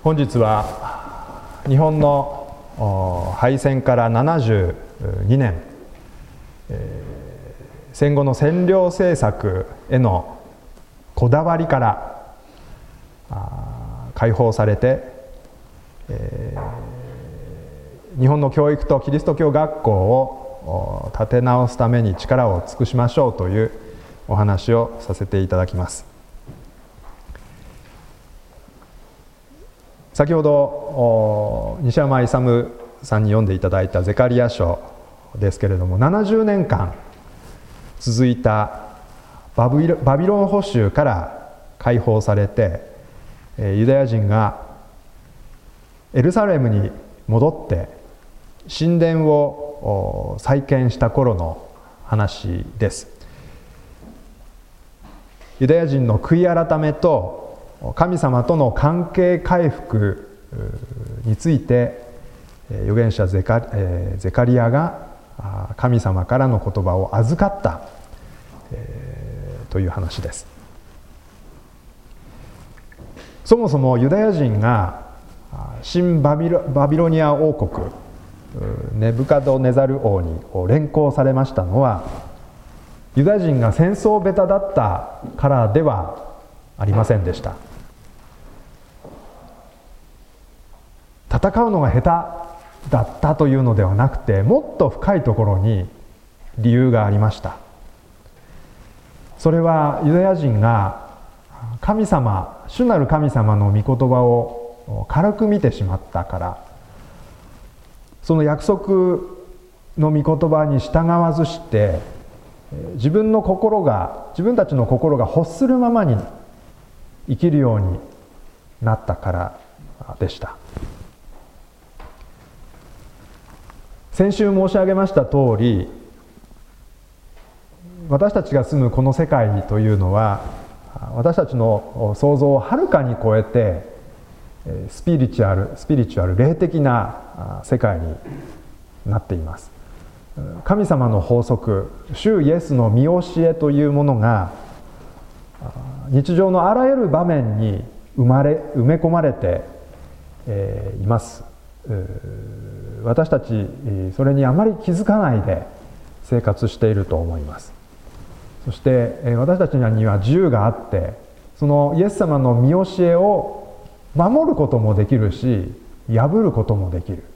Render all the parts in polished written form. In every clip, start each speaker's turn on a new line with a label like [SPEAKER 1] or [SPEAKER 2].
[SPEAKER 1] 本日は日本の敗戦から72年、戦後の占領政策へのこだわりから解放されて、日本の教育とキリスト教学校を立て直すために力を尽くしましょうというお話をさせていただきます。先ほど西山勇さんに読んでいただいたゼカリア書ですけれども、70年間続いたバビロン捕囚から解放されて、ユダヤ人がエルサレムに戻って神殿を再建した頃の話です。ユダヤ人の悔い改めと神様との関係回復について預言者ゼカリアが神様からの言葉を預かったという話です。そもそもユダヤ人が新バビロニア王国ネブカドネザル王に連行されましたのは、ユダヤ人が戦争下手だったからではありませんでした。戦うのが下手だったというのではなくて、もっと深いところに理由がありました。それはユダヤ人が神様、主なる神様の御言葉を軽く見てしまったから、その約束の御言葉に従わずして自分たちの心が欲するままに生きるようになったからでした。先週申し上げました通り、私たちが住むこの世界というのは私たちの想像をはるかに超えてスピリチュアル霊的な世界になっています。神様の法則、主イエスの御教えというものが日常のあらゆる場面に埋め込まれています。私たちそれにあまり気づかないで生活していると思います。そして私たちには自由があって、そのイエス様の御教えを守ることもできるし破ることもできる。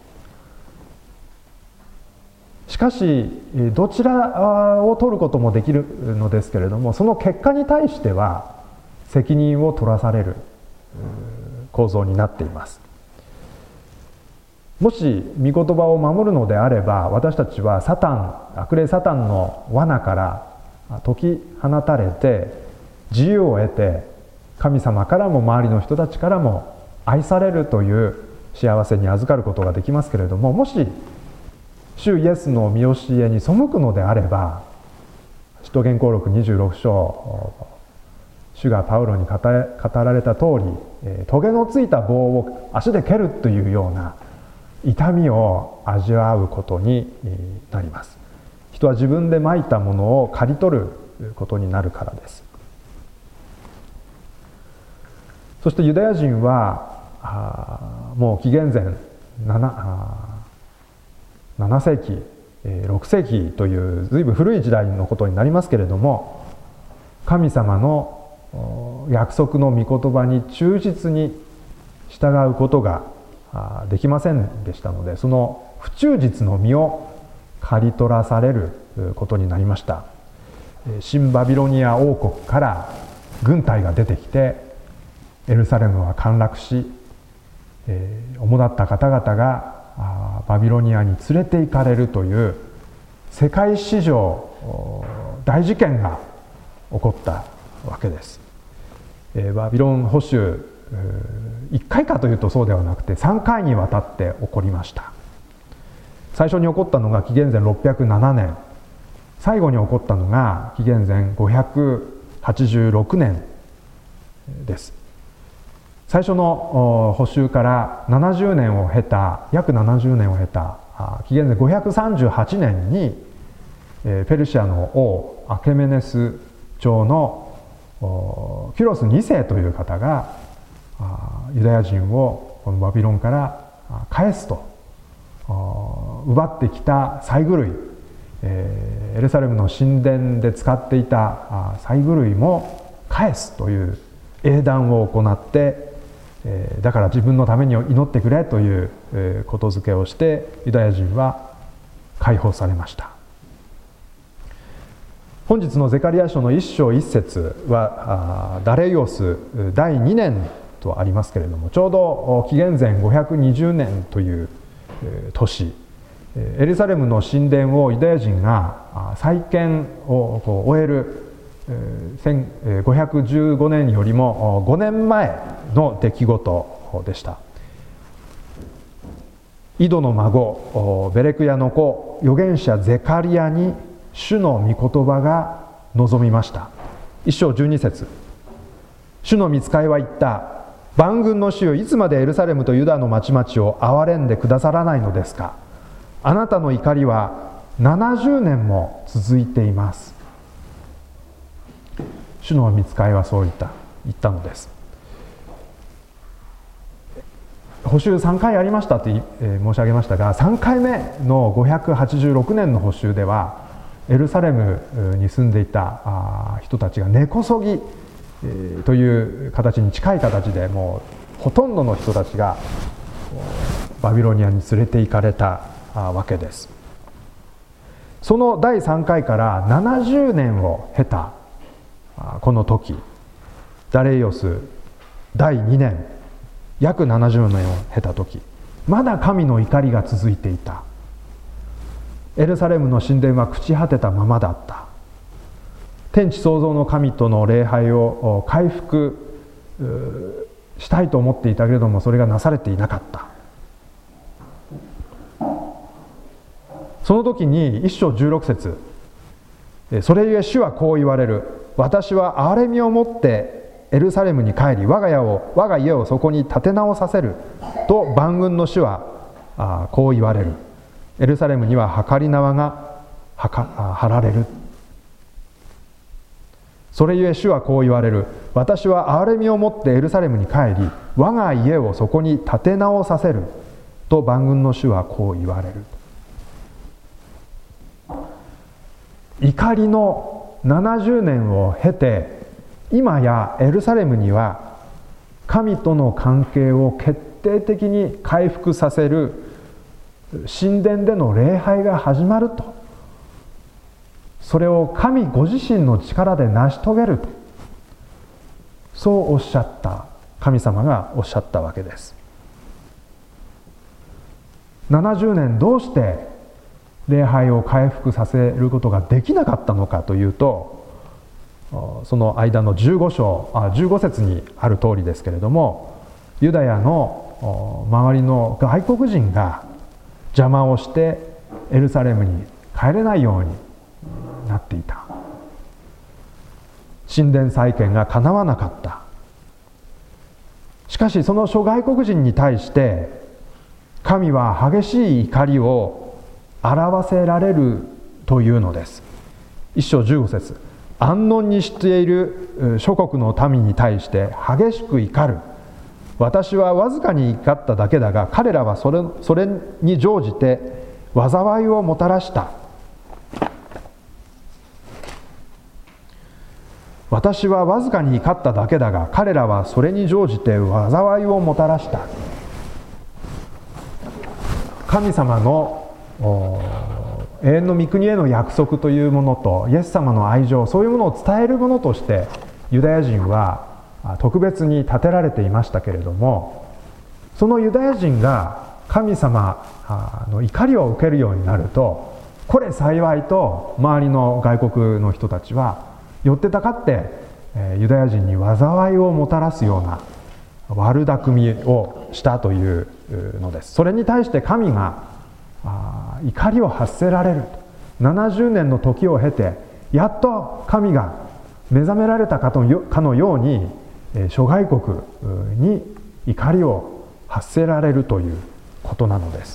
[SPEAKER 1] しかしどちらを取ることもできるのですけれども、その結果に対しては責任を取らされる構造になっています。もし御言葉を守るのであれば、私たちは悪霊サタンの罠から解き放たれて自由を得て、神様からも周りの人たちからも愛されるという幸せに預かることができますけれども、もし主イエスの御教えに背くのであれば、使徒言行録26章、主がパウロに語られた通り、棘のついた棒を足で蹴るというような痛みを味わうことになります。人は自分でまいたものを刈り取ることになるからです。そしてユダヤ人はもう紀元前7世紀6世紀という随分古い時代のことになりますけれども、神様の約束の御言葉に忠実に従うことができませんでしたので、その不忠実の実を刈り取らされることになりました。新バビロニア王国から軍隊が出てきてエルサレムは陥落し、主だった方々がバビロニアに連れて行かれるという世界史上大事件が起こったわけです。バビロン捕囚1回かというとそうではなくて3回にわたって起こりました。最初に起こったのが紀元前607年、最後に起こったのが紀元前586年です。最初の捕囚から約70年を経た紀元前538年にペルシアの王アケメネス朝のキュロス2世という方がユダヤ人をこのバビロンから返すと、奪ってきた細具類、エルサレムの神殿で使っていた細具類も返すという英断を行って、だから自分のために祈ってくれということづけをしてユダヤ人は解放されました。本日のゼカリヤ書の1章1節はダレイオス第2年とありますけれども、ちょうど紀元前520年という年、エルサレムの神殿をユダヤ人が再建を終える515年よりも5年前の出来事でした。イドの孫ベレクヤの子預言者ゼカリヤに主の御言葉が臨みました。1章12節、主の御使いは言った。万軍の主よ、いつまでエルサレムとユダの町々を憐れんでくださらないのですか。あなたの怒りは70年も続いています。主の御使いはそう言ったのです。補修3回ありましたと申し上げましたが、3回目の586年の補修ではエルサレムに住んでいた人たちが根こそぎという形に近い形で、もうほとんどの人たちがバビロニアに連れて行かれたわけです。その第3回から70年を経たこの時、ダレイオス第2年、約70年を経た時、まだ神の怒りが続いていた。エルサレムの神殿は朽ち果てたままだった。天地創造の神との礼拝を回復したいと思っていたけれども、それがなされていなかった。その時に1章16節、それゆえ主はこう言われる。私は憐れみを持ってエルサレムに帰り、我が家をそこに建て直させると万軍の主はこう言われる。エルサレムには計り縄が張られる。それゆえ主はこう言われる。私は憐れみを持ってエルサレムに帰り、我が家をそこに建て直させると万軍の主はこう言われる。怒りの70年を経て、今やエルサレムには神との関係を決定的に回復させる神殿での礼拝が始まると、それを神ご自身の力で成し遂げると、そうおっしゃった、神様がおっしゃったわけです。70年どうして礼拝を回復させることができなかったのかというと、その間の15節にある通りですけれども、ユダヤの周りの外国人が邪魔をしてエルサレムに帰れないようになっていた。神殿再建がかなわなかった。しかしその諸外国人に対して神は激しい怒りを表せられるというのです。1章15節、安穏にしている諸国の民に対して激しく怒る。私はわずかに怒っただけだが、彼らはそれに乗じて災いをもたらした。私はわずかに怒っただけだが、彼らはそれに乗じて災いをもたらした。神様の永遠の御国への約束というものとイエス様の愛情、そういうものを伝えるものとしてユダヤ人は特別に立てられていましたけれども、そのユダヤ人が神様の怒りを受けるようになると、これ幸いと周りの外国の人たちは寄ってたかってユダヤ人に災いをもたらすような悪巧みをしたというのです。それに対して神が怒りを発せられる。70年の時を経てやっと神が目覚められたかのように諸外国に怒りを発せられるということなのです。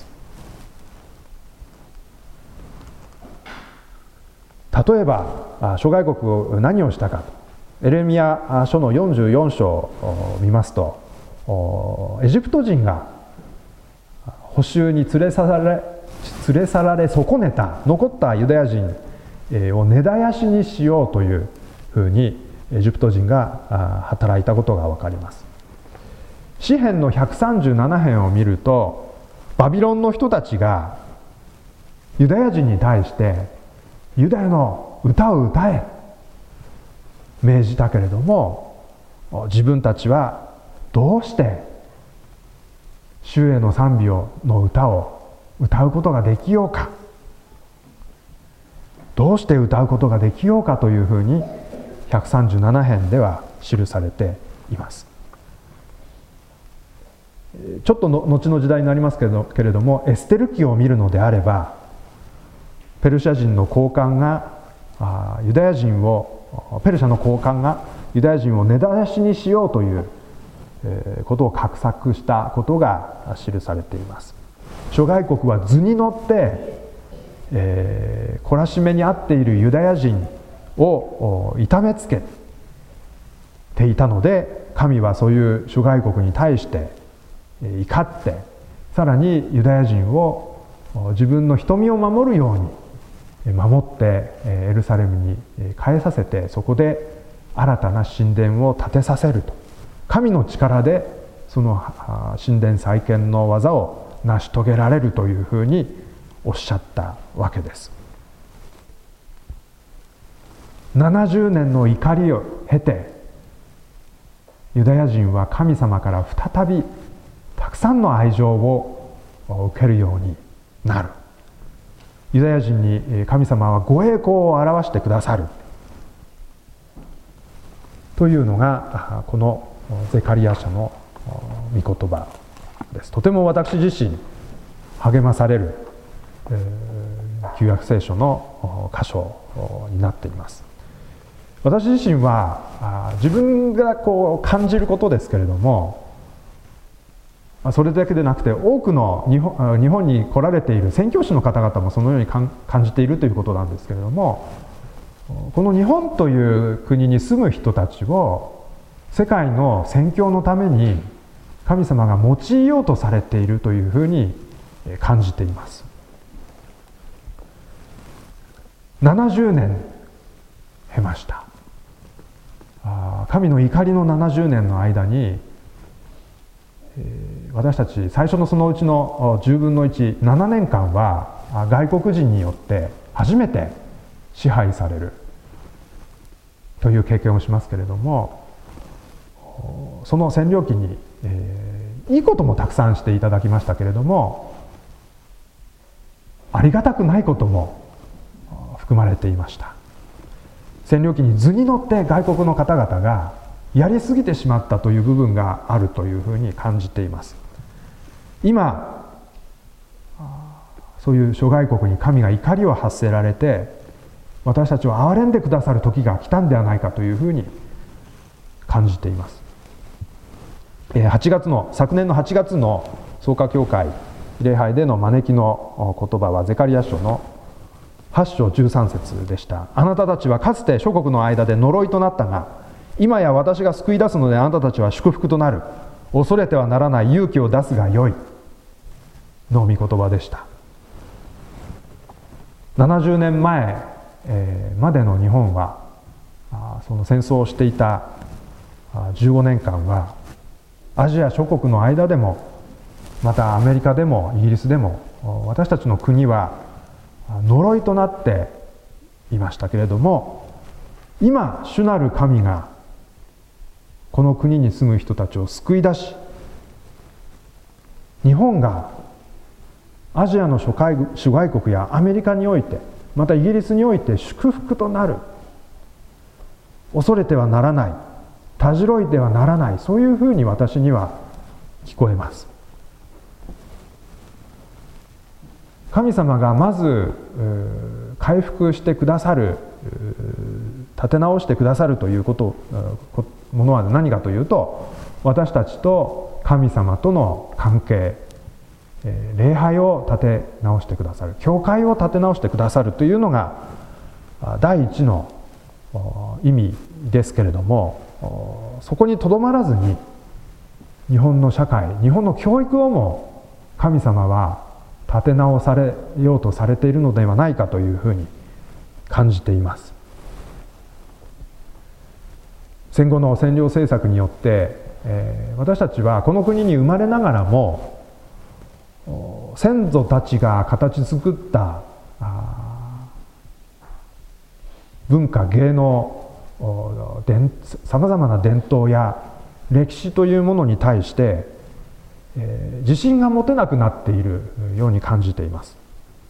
[SPEAKER 1] 例えば諸外国何をしたかと、エレミヤ書の44章を見ますと、 エジプト人が捕囚に連れ去られ損ねた残ったユダヤ人を根絶やしにしようというふうにエジプト人が働いたことが分かります。詩編の137編を見ると、バビロンの人たちがユダヤ人に対してユダヤの歌を歌え命じたけれども、自分たちはどうして主への賛美の歌を歌うことができようか、どうして歌うことができようかというふうに137編では記されています。ちょっと後の時代になりますけれども、エステル記を見るのであれば、ペルシャ人の高官がユダヤ人をペルシャの高官がユダヤ人を根絶やしにしようということを画策したことが記されています。諸外国は図に乗って、懲らしめに遭っているユダヤ人を痛めつけていたので、神はそういう諸外国に対して怒って、さらにユダヤ人を自分の瞳を守るように守ってエルサレムに帰させて、そこで新たな神殿を建てさせると、神の力でその神殿再建の技を成し遂げられるというふうにおっしゃったわけです。70年の怒りを経て、ユダヤ人は神様から再びたくさんの愛情を受けるようになる。ユダヤ人に神様はご栄光を表してくださるというのがこのゼカリヤ書の御言葉です。とても私自身励まされる旧約聖書の箇所になっています。私自身は自分がこう感じることですけれども、それだけでなくて多くの日本に来られている宣教師の方々もそのように感じているということなんですけれども、この日本という国に住む人たちを世界の宣教のために神様が用いようとされているというふうに感じています。70年経ました。神の怒りの70年の間に、私たち最初のそのうちの10分の1、7年間は外国人によって初めて支配されるという経験をしますけれども、その占領期に、いいこともたくさんしていただきましたけれども、ありがたくないことも含まれていました。占領期に図に乗って外国の方々がやりすぎてしまったという部分があるというふうに感じています。今そういう諸外国に神が怒りを発せられて、私たちを憐れんでくださる時が来たんではないかというふうに感じています。昨年の8月の創価教会礼拝での招きの言葉はゼカリヤ書の8章13節でした。あなたたちはかつて諸国の間で呪いとなったが、今や私が救い出すのであなたたちは祝福となる。恐れてはならない、勇気を出すがよいの御言葉でした。70年前までの日本はその戦争をしていた15年間はアジア諸国の間でも、またアメリカでもイギリスでも、私たちの国は呪いとなっていましたけれども、今主なる神がこの国に住む人たちを救い出し、日本がアジアの諸外国やアメリカにおいて、またイギリスにおいて祝福となる。恐れてはならない、たじろいではならない、そういうふうに私には聞こえます。神様がまず回復してくださる、立て直してくださるというものは何かというと、私たちと神様との関係、礼拝を立て直してくださる、教会を立て直してくださるというのが第一の意味ですけれども、そこにとどまらずに、 日本の社会、日本の教育をも神様は立て直されようとされているのではないかというふうに感じています。戦後の占領政策によって、私たちはこの国に生まれながらも先祖たちが形作った文化芸能、さまざまな伝統や歴史というものに対して、自信が持てなくなっているように感じています。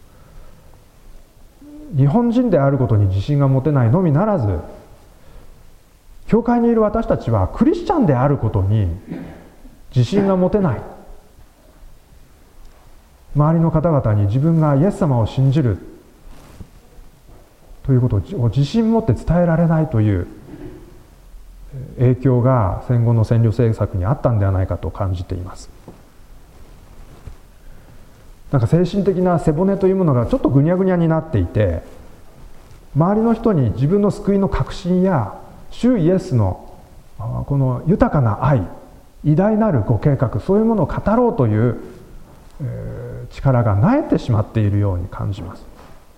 [SPEAKER 1] 日本人であることに自信が持てないのみならず、教会にいる私たちはクリスチャンであることに自信が持てない。周りの方々に自分がイエス様を信じるということを自信持って伝えられないという影響が戦後の占領政策にあったんではないかと感じています。なんか精神的な背骨というものがちょっとぐにゃぐにゃになっていて、周りの人に自分の救いの確信や主イエスのこの豊かな愛、偉大なるご計画、そういうものを語ろうという力が萎えてしまっているように感じます。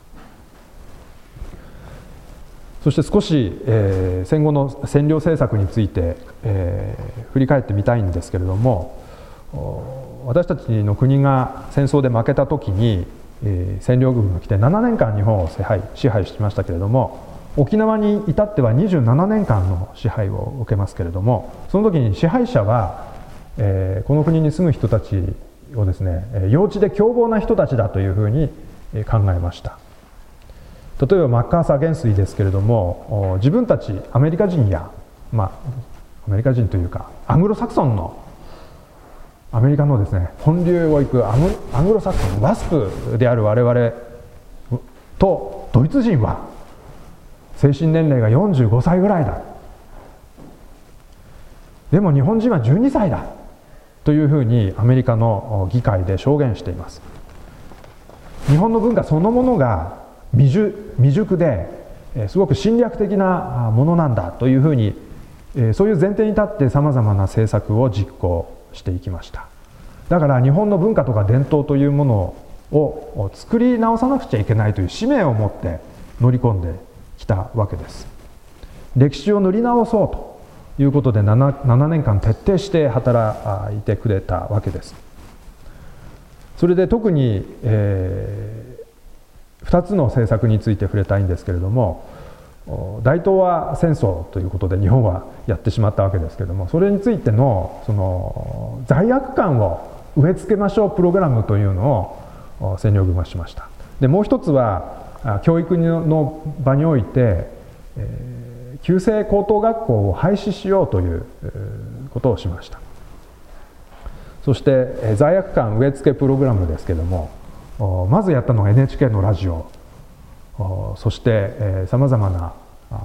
[SPEAKER 1] そして少し、戦後の占領政策について、振り返ってみたいんですけれども、私たちの国が戦争で負けた時に、占領軍が来て7年間日本を支配しましたけれども、沖縄に至っては27年間の支配を受けますけれども、その時に支配者は、この国に住む人たちをですね、幼稚で凶暴な人たちだというふうに考えました。例えばマッカーサー元帥ですけれども、自分たちアメリカ人や、アメリカ人というかアングロサクソンのアメリカのですね、本流を行くアングロサクソン、ワスプである我々とドイツ人は精神年齢が45歳ぐらいだ。でも日本人は12歳だというふうにアメリカの議会で証言しています。日本の文化そのものが未熟ですごく侵略的なものなんだというふうに、そういう前提に立ってさまざまな政策を実行していきました。だから日本の文化とか伝統というものを作り直さなくちゃいけないという使命を持って乗り込んできたわけです。歴史を塗り直そうということで 7年間徹底して働いてくれたわけです。それで特に、2つの政策について触れたいんですけれども、大東亜戦争ということで日本はやってしまったわけですけれども、それについてのその罪悪感を植え付けましょうプログラムというのを占領軍はしました。でもう一つは教育の場において、旧制高等学校を廃止しようということをしました。そして罪悪感植え付けプログラムですけれども、まずやったのが NHK のラジオ、そしてさまざまな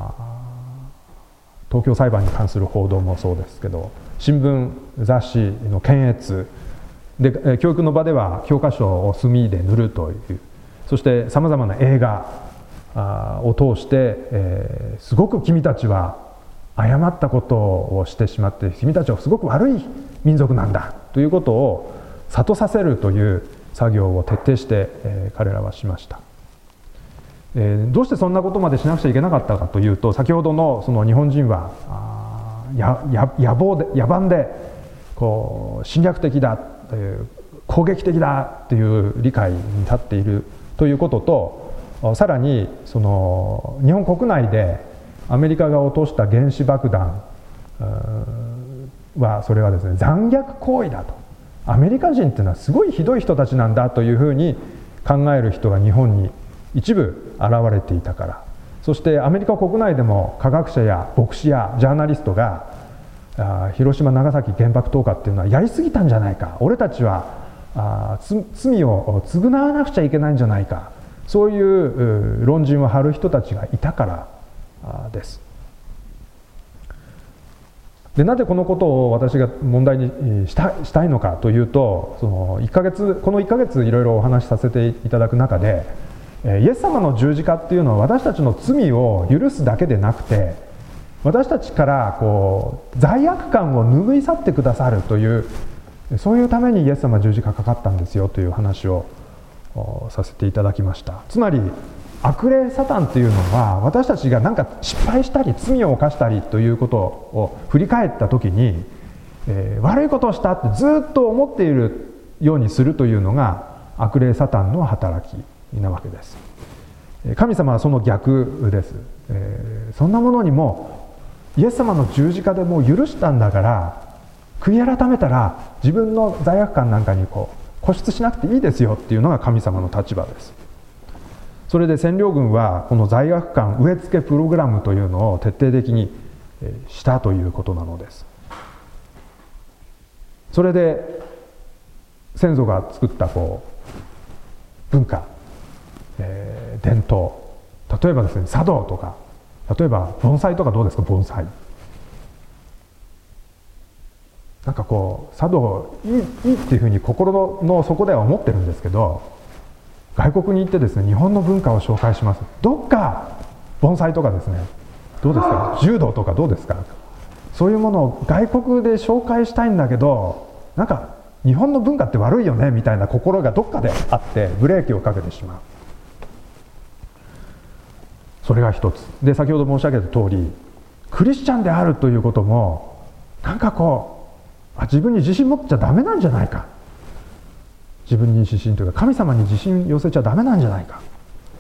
[SPEAKER 1] 東京裁判に関する報道もそうですけど、新聞雑誌の検閲で、教育の場では教科書を墨で塗るという、そしてさまざまな映画を通して、すごく君たちは誤ったことをしてしまって、君たちはすごく悪い民族なんだということを悟させるという作業を徹底して、彼らはしました。どうしてそんなことまでしなくちゃいけなかったかというと、先ほどのその日本人は野蛮でこう侵略的だという、攻撃的だという理解に立っているということと、さらにその日本国内でアメリカが落とした原子爆弾は、それはですね、残虐行為だと、アメリカ人っていうのはすごいひどい人たちなんだというふうに考える人が日本に一部現れていたから、そしてアメリカ国内でも科学者や牧師やジャーナリストが、広島長崎原爆投下っていうのはやりすぎたんじゃないか、俺たちは罪を償わなくちゃいけないんじゃないか、そういう論陣を張る人たちがいたからです。で、なぜこのことを私が問題にしたいのかというと、この1ヶ月いろいろお話しさせていただく中で、イエス様の十字架っていうのは私たちの罪を許すだけでなくて、 私たちから罪悪感を拭い去ってくださるという、そういうためにイエス様は十字架かかったんですよという話をさせていただきました。つまり悪霊サタンというのは、私たちが何か失敗したり罪を犯したりということを振り返った時に、悪いことをしたってずっと思っているようにするというのが悪霊サタンの働きなわけです。神様はその逆です。そんなものにもイエス様の十字架でもう許したんだから、悔い改めたら自分の罪悪感なんかに固執しなくていいですよっていうのが神様の立場です。それで占領軍はこの罪悪感植え付けプログラムというのを徹底的にしたということなのです。それで先祖が作った文化、伝統、例えばですね、茶道とか、例えば盆栽とかどうですか、盆栽。なんか茶道いいっていうふうに心の底では思ってるんですけど、外国に行ってですね、日本の文化を紹介します。どっか盆栽とかですね、どうですか、柔道とかどうですか、そういうものを外国で紹介したいんだけど、なんか日本の文化って悪いよねみたいな心がどっかであってブレーキをかけてしまう。それが一つで、先ほど申し上げた通り、クリスチャンであるということもなんか自分に自信持っちゃダメなんじゃないか、自分に自信というか神様に自信寄せちゃダメなんじゃないか、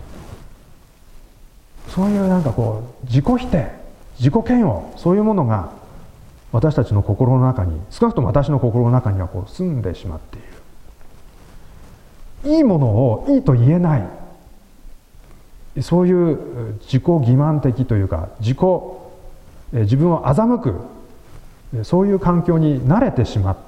[SPEAKER 1] そういうなんか自己否定、自己嫌悪、そういうものが私たちの心の中に、少なくとも私の心の中には住んでしまっている。いいものをいいと言えない、そういう自己欺瞞的というか自分を欺く、そういう環境に慣れてしまって、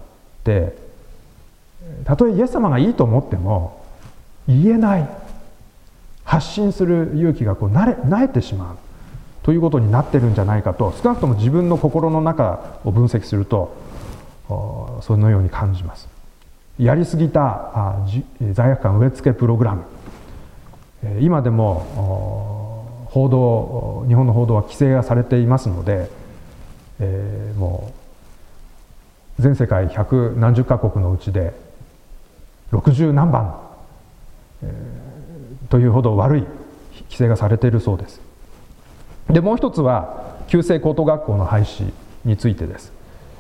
[SPEAKER 1] たとえイエス様がいいと思っても言えない、発信する勇気が萎えてしまうということになってるんじゃないかと、少なくとも自分の心の中を分析するとそのように感じます。やりすぎた罪悪感植え付けプログラム、今でも日本の報道は規制がされていますので、もう全世界百何十カ国のうちで60何番、というほど悪い規制がされているそうです。でもう一つは旧制高等学校の廃止についてです。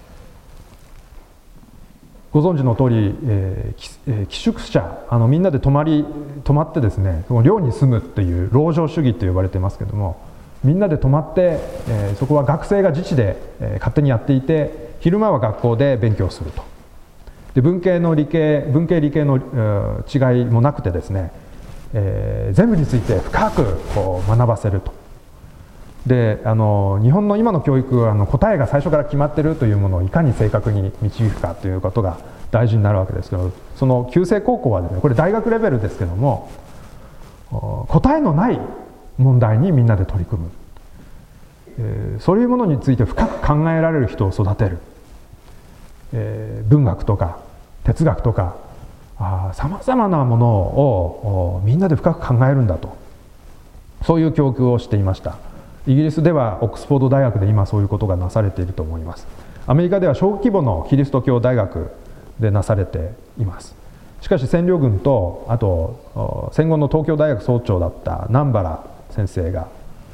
[SPEAKER 1] ご存知の通り、寄宿舎、みんなで泊まってですね、寮に住むっていう籠城主義と呼ばれてますけども、みんなで泊まって、そこは学生が自治で、勝手にやっていて、昼間は学校で勉強すると。で文系理系の違いもなくてですね、全部について深く学ばせると。で日本の今の教育は答えが最初から決まっているというものをいかに正確に導くかということが大事になるわけですけど、その旧制高校はですね、これ大学レベルですけども、答えのない問題にみんなで取り組む、そういうものについて深く考えられる人を育てる、文学とか哲学とかさまざまなものをみんなで深く考えるんだと、そういう教育をしていました。イギリスではオックスフォード大学で今そういうことがなされていると思います。アメリカでは小規模のキリスト教大学でなされています。しかし占領軍と、あと戦後の東京大学総長だった南原先生が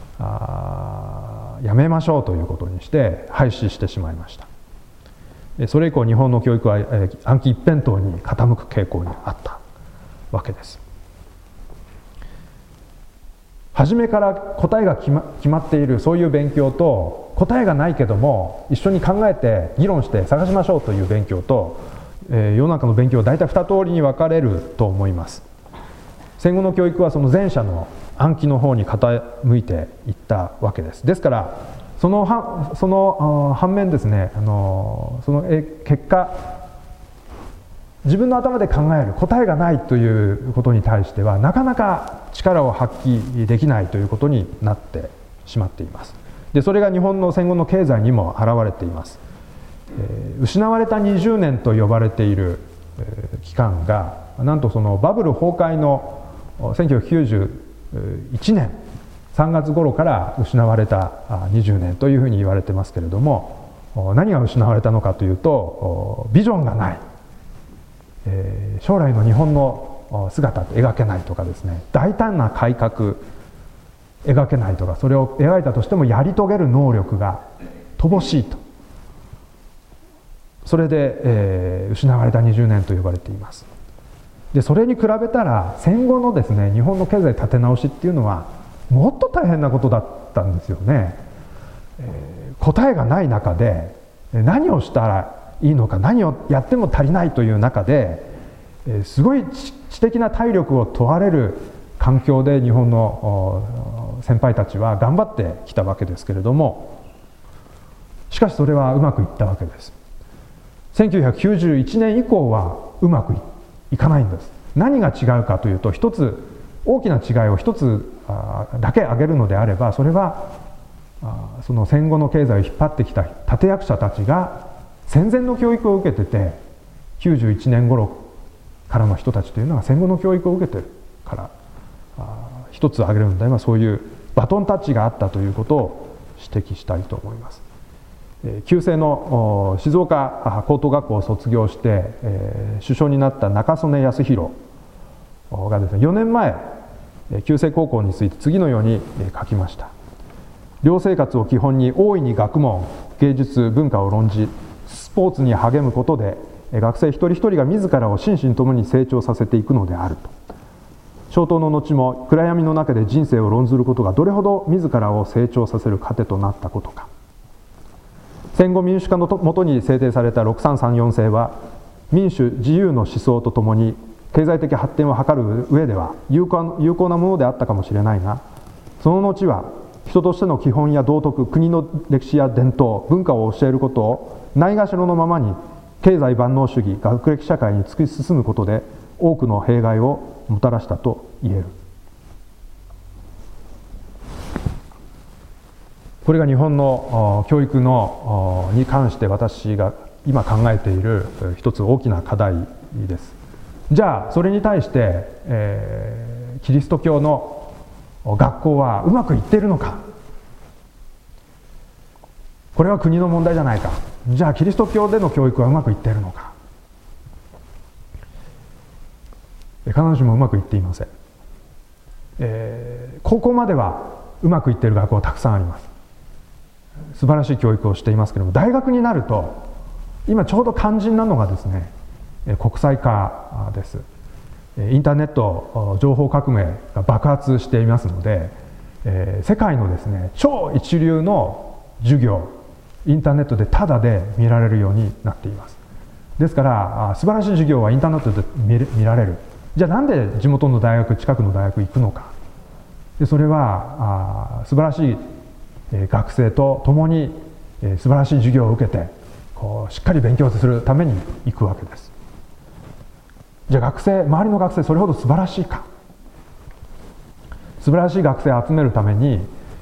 [SPEAKER 1] やめましょうということにして廃止してしまいました。それ以降日本の教育は暗記一辺倒に傾く傾向にあったわけです。初めから答えが決まっているそういう勉強と、答えがないけども一緒に考えて議論して探しましょうという勉強と、世の中の勉強は大体2通りに分かれると思います。戦後の教育はその前者の暗記の方に傾いていったわけです。ですからその反面ですね、その結果、自分の頭で考える答えがないということに対してはなかなか力を発揮できないということになってしまっています。でそれが日本の戦後の経済にも現れています。失われた20年と呼ばれている期間が、なんとそのバブル崩壊の1991年 3月頃から失われた20年というふうに言われてますけれども、何が失われたのかというと、ビジョンがない、将来の日本の姿って描けないとかですね、大胆な改革描けないとか、それを描いたとしてもやり遂げる能力が乏しいと、それで、失われた20年と呼ばれています。でそれに比べたら戦後のですね、日本の経済立て直しっていうのはもっと大変なことだったんですよね。答えがない中で何をしたらいいのか、何をやっても足りないという中で、すごい知的な体力を問われる環境で日本の先輩たちは頑張ってきたわけですけれども、しかしそれはうまくいったわけです。1991年以降はうまくいかないんです。何が違うかというと、一つ大きな違いを一つだけ挙げるのであれば、それはその戦後の経済を引っ張ってきた立役者たちが戦前の教育を受けてて、91年頃からの人たちというのは戦後の教育を受けてるから、一つ挙げるのであればそういうバトンタッチがあったということを指摘したいと思います。旧制の静岡高等学校を卒業して、首相になった中曽根康弘がですね、4年前旧制高校について次のように書きました。寮生活を基本に大いに学問、芸術、文化を論じ、スポーツに励むことで学生一人一人が自らを心身ともに成長させていくのであると。消灯の後も暗闇の中で人生を論ずることがどれほど自らを成長させる糧となったことか。戦後民主化のもとに制定された6334制は、民主自由の思想とともに経済的発展を図る上では有効なものであったかもしれないが、その後は人としての基本や道徳、国の歴史や伝統、文化を教えることをないがしろのままに経済万能主義、学歴社会に突き進むことで多くの弊害をもたらしたと言える。これが日本の教育のに関して私が今考えている一つ大きな課題です。じゃあそれに対して、キリスト教の学校はうまくいっているのか。これは国の問題じゃないか。じゃあキリスト教での教育はうまくいっているのか。必ずしもうまくいっていません。高校まではうまくいっている学校はたくさんあります。素晴らしい教育をしていますけれども、大学になると今ちょうど肝心なのがですね、国際化です。インターネット情報革命が爆発していますので、世界のですね超一流の授業、インターネットでタダで見られるようになっています。ですから素晴らしい授業はインターネットで見られる。じゃあなんで地元の大学、近くの大学行くのか。でそれは素晴らしい学生と共に素晴らしい授業を受けてしっかり勉強するために行くわけです。じゃあ周りの学生それほど素晴らしいか。素晴らしい学生を集めるために、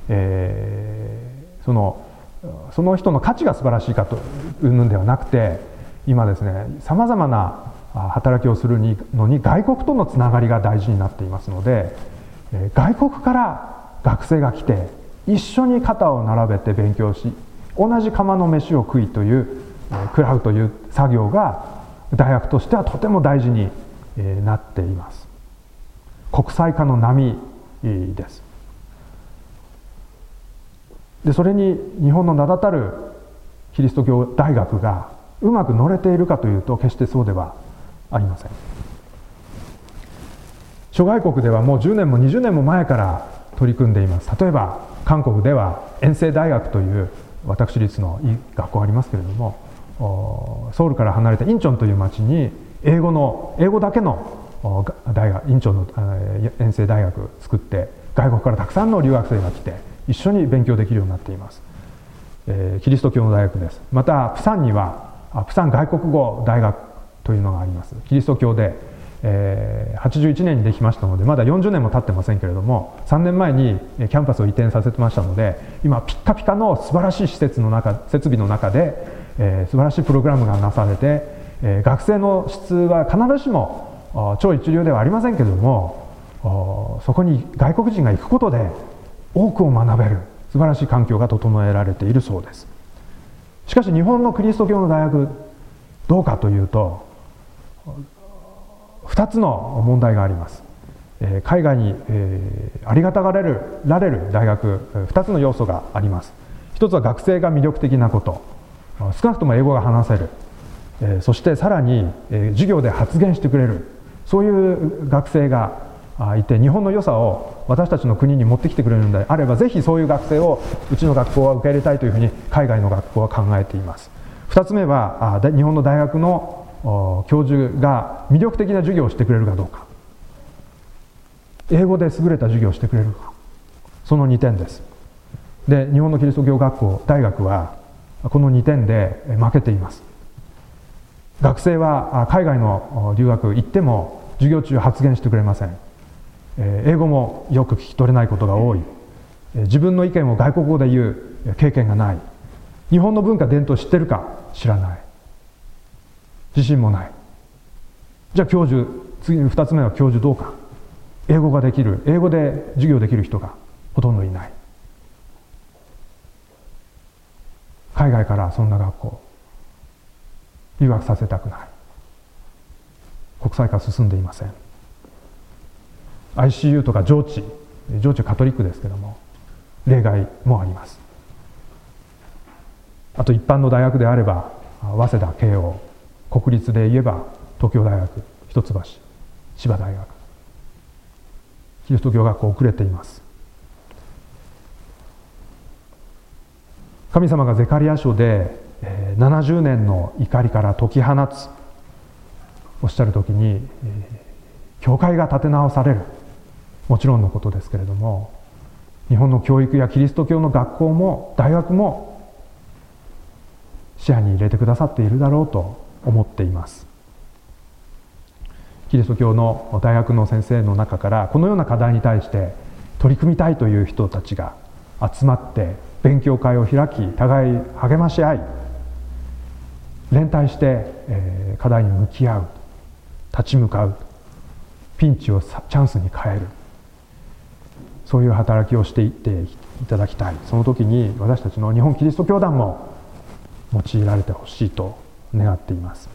[SPEAKER 1] その人の価値が素晴らしいかというのではなくて、今ですねさまざまな働きをするのに外国とのつながりが大事になっていますので、外国から学生が来て一緒に肩を並べて勉強し、同じ釜の飯を食いという食らうという作業が大学としてはとても大事になっています。国際化の波です。でそれに日本の名だたるキリスト教大学がうまく乗れているかというと決してそうではありません。諸外国ではもう10年も20年も前から取り組んでいます。例えば韓国では延世大学という私立のいい学校がありますけれども、ソウルから離れたインチョンという町に英語だけの大学、インチョンの延世大学を作って、外国からたくさんの留学生が来て一緒に勉強できるようになっています。キリスト教の大学です。またプサンにはプサン外国語大学というのがあります。キリスト教で81年にできましたのでまだ40年も経ってませんけれども、3年前にキャンパスを移転させてましたので、今ピッカピカの素晴らしい設備の中で、素晴らしいプログラムがなされて、学生の質は必ずしも超一流ではありませんけれども、そこに外国人が行くことで多くを学べる素晴らしい環境が整えられているそうです。しかし日本のキリスト教の大学どうかというと、2つの問題があります。海外にありがたがられる大学、2つの要素があります。一つは学生が魅力的なこと、少なくとも英語が話せる、そしてさらに授業で発言してくれる、そういう学生がいて、日本の良さを私たちの国に持ってきてくれるのであれば、ぜひそういう学生をうちの学校は受け入れたいというふうに海外の学校は考えています。2つ目は日本の大学の教授が魅力的な授業をしてくれるかどうか、英語で優れた授業をしてくれるか、その2点です。で、日本のキリスト教学校大学はこの2点で負けています。学生は海外の留学行っても授業中発言してくれません。英語もよく聞き取れないことが多い。自分の意見を外国語で言う経験がない。日本の文化伝統知ってるか知らない。自信もない。じゃあ教授、次に2つ目は教授どうか。英語ができる、英語で授業できる人がほとんどいない。海外からそんな学校留学させたくない。国際化進んでいません。 ICU とか上智カトリックですけども例外もあります。あと一般の大学であれば早稲田、慶応、国立で言えば東京大学、一橋、千葉大学、キリスト教学校遅れています。神様がゼカリヤ書で70年の怒りから解き放つおっしゃるときに、教会が立て直される、もちろんのことですけれども、日本の教育やキリスト教の学校も大学も視野に入れてくださっているだろうと思っています。キリスト教の大学の先生の中からこのような課題に対して取り組みたいという人たちが集まって勉強会を開き、互い励まし合い、連帯して課題に向き合う、立ち向かう、ピンチをチャンスに変える、そういう働きをしていっていただきたい。その時に私たちの日本キリスト教団も用いられてほしいと願っています。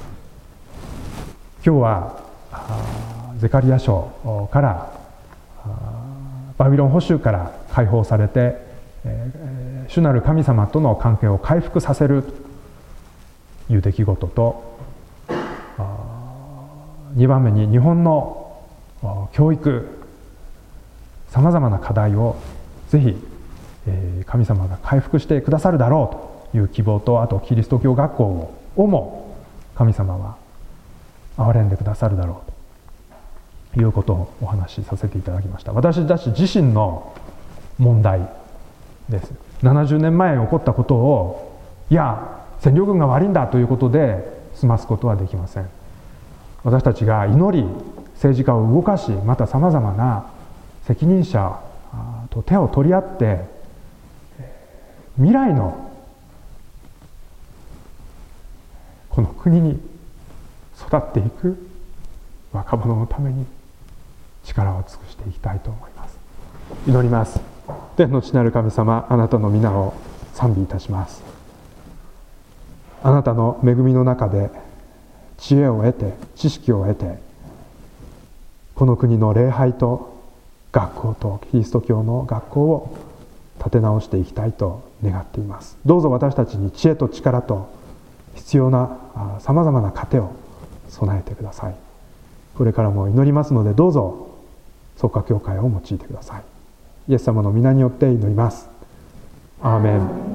[SPEAKER 1] 今日はゼカリヤ書からバビロン捕囚から解放されて、主なる神様との関係を回復させるという出来事と、2番目に日本の教育、さまざまな課題をぜひ神様が回復してくださるだろうという希望と、あとキリスト教学校をも神様は憐れんでくださるだろうということをお話しさせていただきました。私たち自身の問題です。70年前に起こったことを、いや占領軍が悪いんだということで済ますことはできません。私たちが祈り、政治家を動かし、またさまざまな責任者と手を取り合って未来のこの国に育っていく若者のために力を尽くしていきたいと思います。祈ります。天の父なる神様、あなたの皆を賛美いたします。あなたの恵みの中で知恵を得て、知識を得て、この国の礼拝と学校とキリスト教の学校を立て直していきたいと願っています。どうぞ私たちに知恵と力と必要なさまざまな糧を備えてください。これからも祈りますので、どうぞ創価教会を用いてください。イエス様の皆によって祈ります。アーメン。